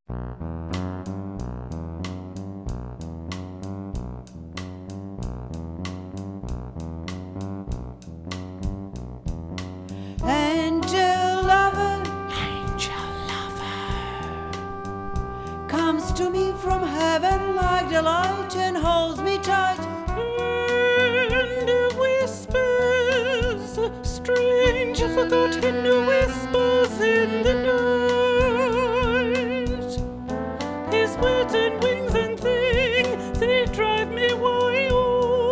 Angel lover comes to me from heaven like the light and holds me tight. And whispers, strange forgotten whispers in the night. His words and wings and things, they drive me wild.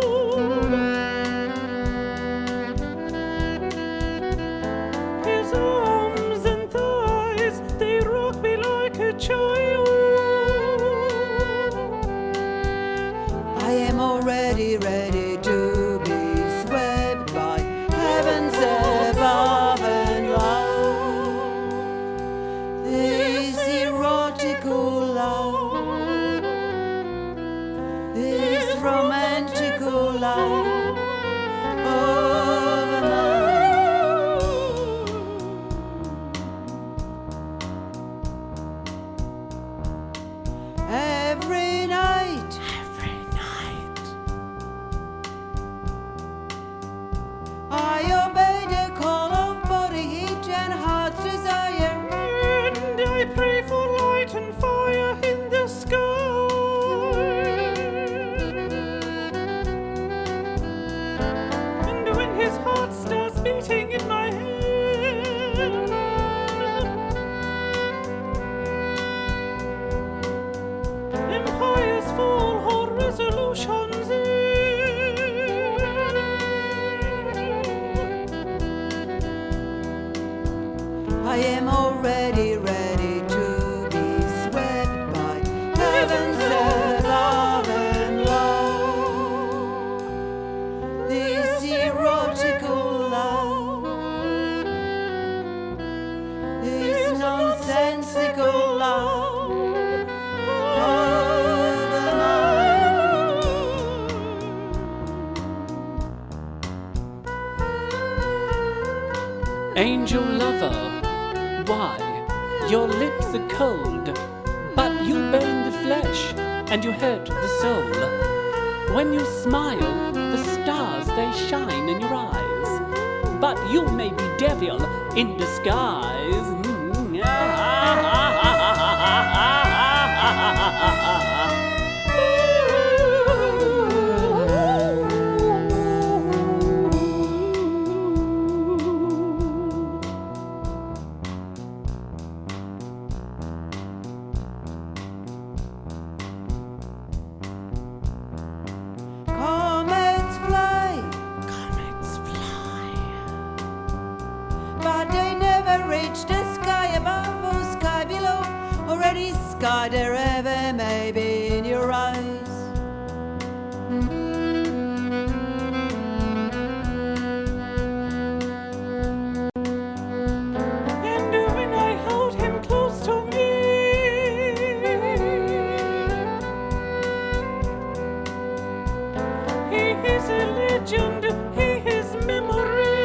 His arms and thighs, they rock me like a child. I am already ready to be swept by heavens above and love. This erotical love, this romantical love of mine. Every night I obey the call of body heat and heart's desire. And I pray for light and fire in the sky. And when his heart starts beating in my head, empires fall, whole resolutions end. I am already ready to be swept by heavens above and love. This erotical love, this nonsensical love of mine. Angel lover, why? Your lips are cold, but you burn the flesh and you hurt the soul. When you smile, the stars they shine in your eyes, but you may be devil in disguise. Comets fly, but they never reach the sky above or sky below, or any sky there ever may be in your eyes. And when I hold him close to me, he is a legend, he is memory.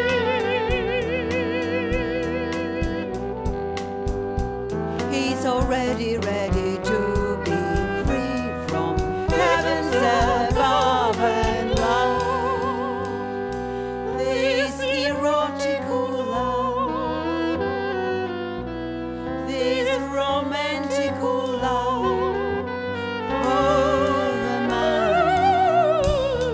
He's already ready to be free from heavens above and love. This erotical love, this romantical love of mine.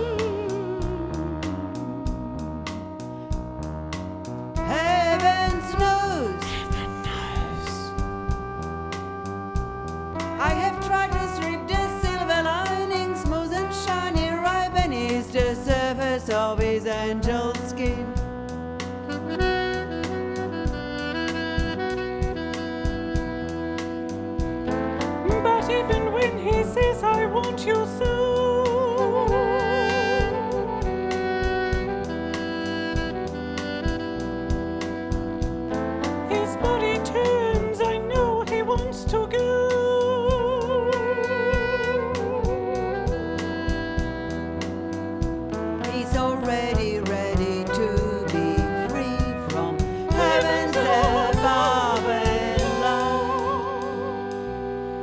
Heaven knows I have tried to strip the silver lining smooth and shiny right beneath the surface of his angel skin. But even when he says I want you so, his body turns, I know he wants to go. He's already ready to be free from heavens above and love.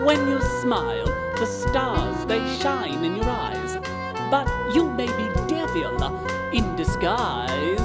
When you smile, the stars they shine in your eyes. But you may be devil in disguise.